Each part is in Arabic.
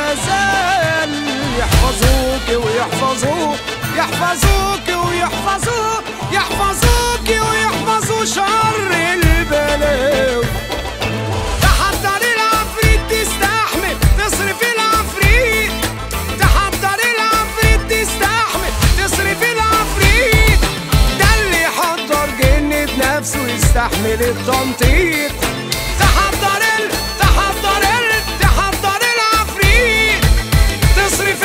الغزال، يحفظوك ويحفظوك، يحفظوك ويحفظوك، يحفظوك ويحفظوا شر البلاوي. تحضر العفريت تستحمل تصرف العفريت، تحضر العفريت تستحمل تصرف العفريت، ده اللي يحضر جن بنفسه يستحمل التنطيط. تحضر العفريت تصرف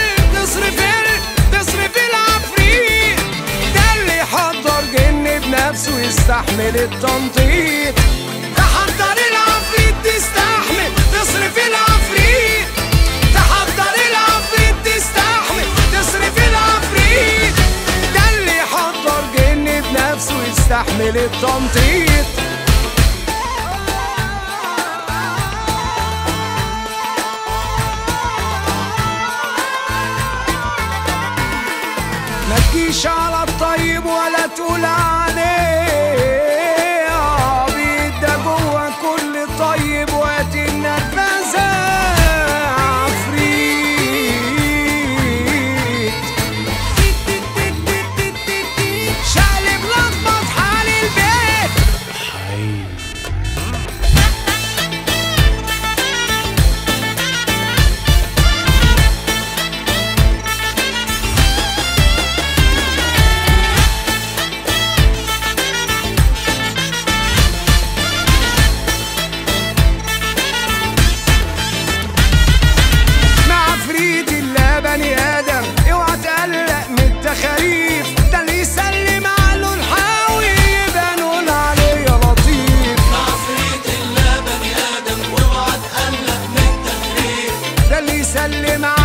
العفريت، ده اللي يحضر جن بنفسه يستحمل التنطيط. تحضر العفريت تستحمل تصرف العفريت، تحضر العفريت تستحمل تصرف العفريت، ده اللي يحضر جن بنفسه يستحمل التنطيط. ما تجيش على الطيب ولا تقول عليه عبيد، ده جوه كل طيب وقت النرفزة عفريت. شقلب لخبط حال البيت، بني آدم اوعى تقلق من التخاريف، ده اللي يسلم عنه الحاوي يبقى نقول عليه يا لطيف. عفريت الله بني آدم واوعى تقلق من التخريف، ده اللي يسلم